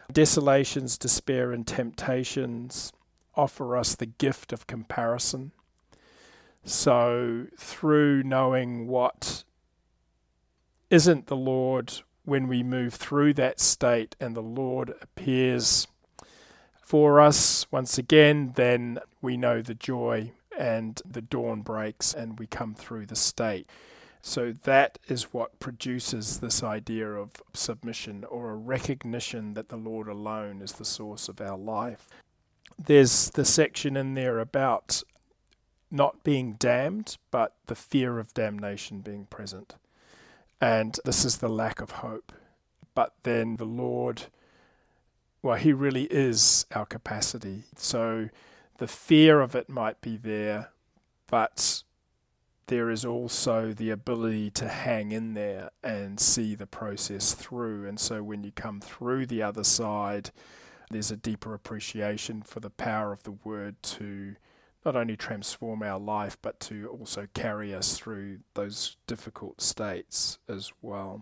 Desolations, despair, and temptations offer us the gift of comparison. So through knowing what isn't the Lord, when we move through that state and the Lord appears for us once again, then we know the joy and the dawn breaks and we come through the state. So that is what produces this idea of submission, or a recognition that the Lord alone is the source of our life. There's the section in there about not being damned, but the fear of damnation being present. And this is the lack of hope. But then the Lord, well, he really is our capacity. So the fear of it might be there, but there is also the ability to hang in there and see the process through. And so when you come through the other side, there's a deeper appreciation for the power of the word to not only transform our life, but to also carry us through those difficult states as well.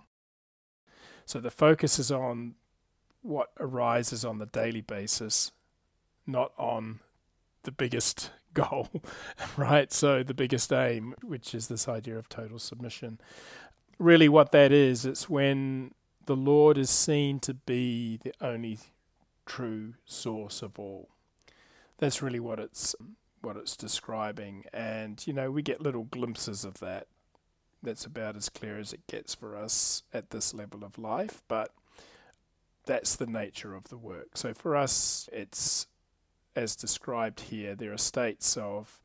So the focus is on what arises on the daily basis, not on the biggest goal, right? So the biggest aim, which is this idea of total submission. Really what that is, it's when the Lord is seen to be the only true source of all. That's really what it's describing. And, we get little glimpses of that. That's about as clear as it gets for us at this level of life, but that's the nature of the work. So for us, it's as described here. There are states of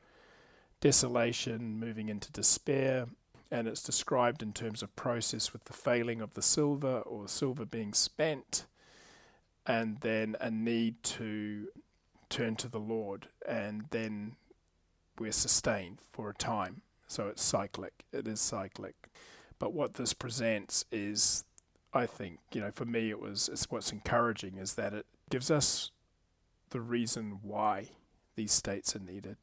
desolation moving into despair, and it's described in terms of process with the failing of the silver, or the silver being spent, and then a need to turn to the Lord, and then we're sustained for a time. So it's cyclic. It is cyclic. But what this presents is, I think, for me it's what's encouraging is that it gives us the reason why these states are needed.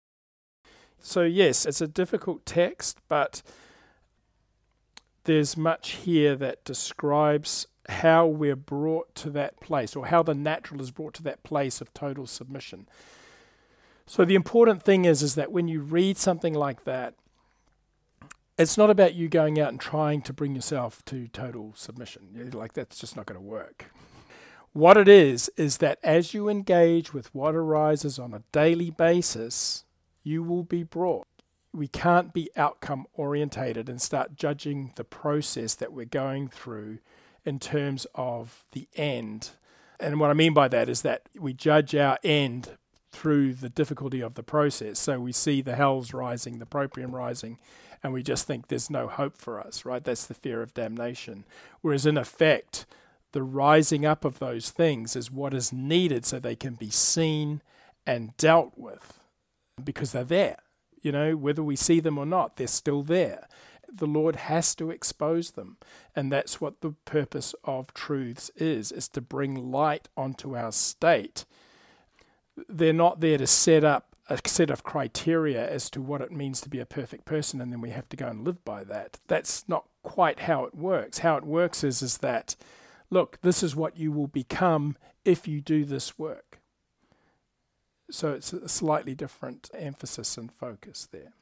So yes, it's a difficult text, but there's much here that describes how we're brought to that place, or how the natural is brought to that place of total submission. So the important thing is that when you read something like that, it's not about you going out and trying to bring yourself to total submission. Like, that's just not going to work. What it is that as you engage with what arises on a daily basis, you will be brought. We can't be outcome orientated and start judging the process that we're going through in terms of the end. And what I mean by that is that we judge our end through the difficulty of the process. So we see the hells rising, the proprium rising, and we just think there's no hope for us, right? That's the fear of damnation. Whereas in effect, the rising up of those things is what is needed so they can be seen and dealt with, because they're there. Whether we see them or not, they're still there. The Lord has to expose them. And that's what the purpose of truths is to bring light onto our state. They're not there to set up a set of criteria as to what it means to be a perfect person, and then we have to go and live by that. That's not quite how it works. How it works is that, look, this is what you will become if you do this work. So it's a slightly different emphasis and focus there.